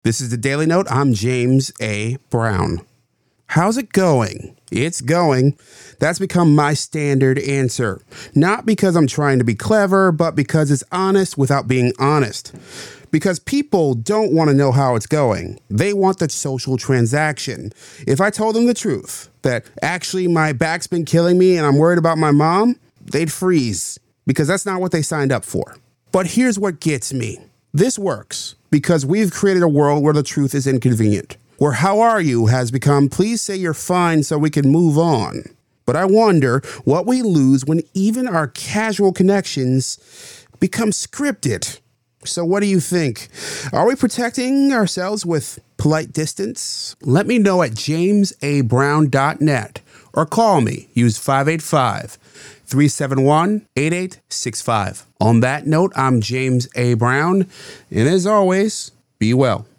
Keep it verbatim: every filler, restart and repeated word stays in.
This is the Daily Note. I'm James A. Brown. How's it going? It's going. That's become my standard answer. Not because I'm trying to be clever, but because it's honest without being honest. Because people don't want to know how it's going. They want the social transaction. If I told them the truth, that actually my back's been killing me and I'm worried about my mom, they'd freeze. Because that's not what they signed up for. But here's what gets me. This works because we've created a world where the truth is inconvenient. Where how are you has become please say you're fine so we can move on. But I wonder what we lose when even our casual connections become scripted. So what do you think? Are we protecting ourselves with polite distance? Let me know at james a brown dot net or call me. Use five eight five, three seven one, eight eight six five. On that note, I'm James A. Brown, and as always, be well.